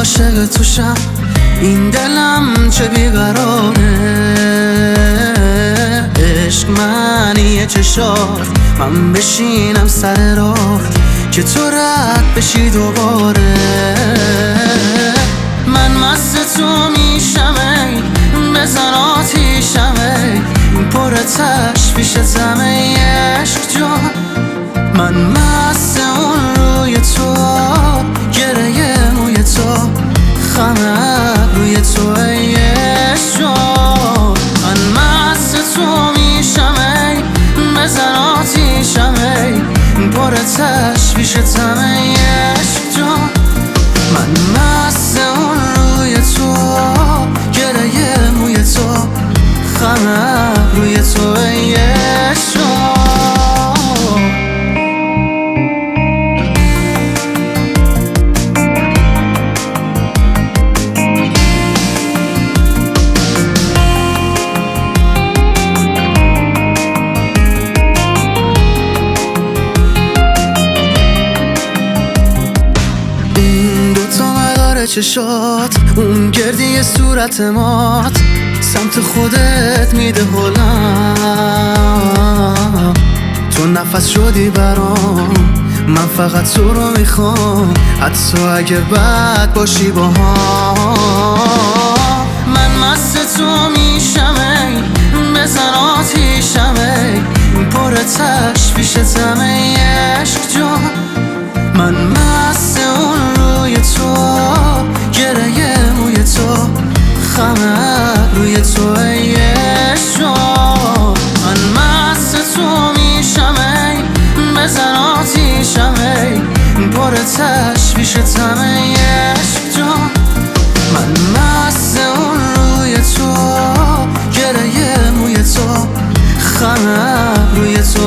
عاشق توشم، این دلم چه بیقراره. عشق معنی چشات، من بشینم سر راه که تو رد بشی دوباره. من مست تو میشم ای، بزن آتیشم ای، پر تشویشتم ای عشق جان. من مست اون روی تو، گره موی تو، خم روی تو ای عشق جان. من مست تو میشم ای، بزن آتیشم ای، پر تشویشتم ای عشق جان. من مست اون روی تو، گره موی تو، خم روی تو ای عشق جان. چشات، اون گردی صورت مات، سمت خودت میده هلم. تو نفس شدی برام، من فقط تو رو میخوام، حتی اگر بد باشی با هم. من مست تو میشم ای، بزن آتیشم ای، پر تشویشتم ای عشق جان. من مست اون روی تو، گره موی تو، خم روی تو ای عشق جان. من مست تو میشم ای، بزن آتیشم ای، پر تشویشتم ای عشق جان. من مست اون روی تو، گره موی تو، خم روی تو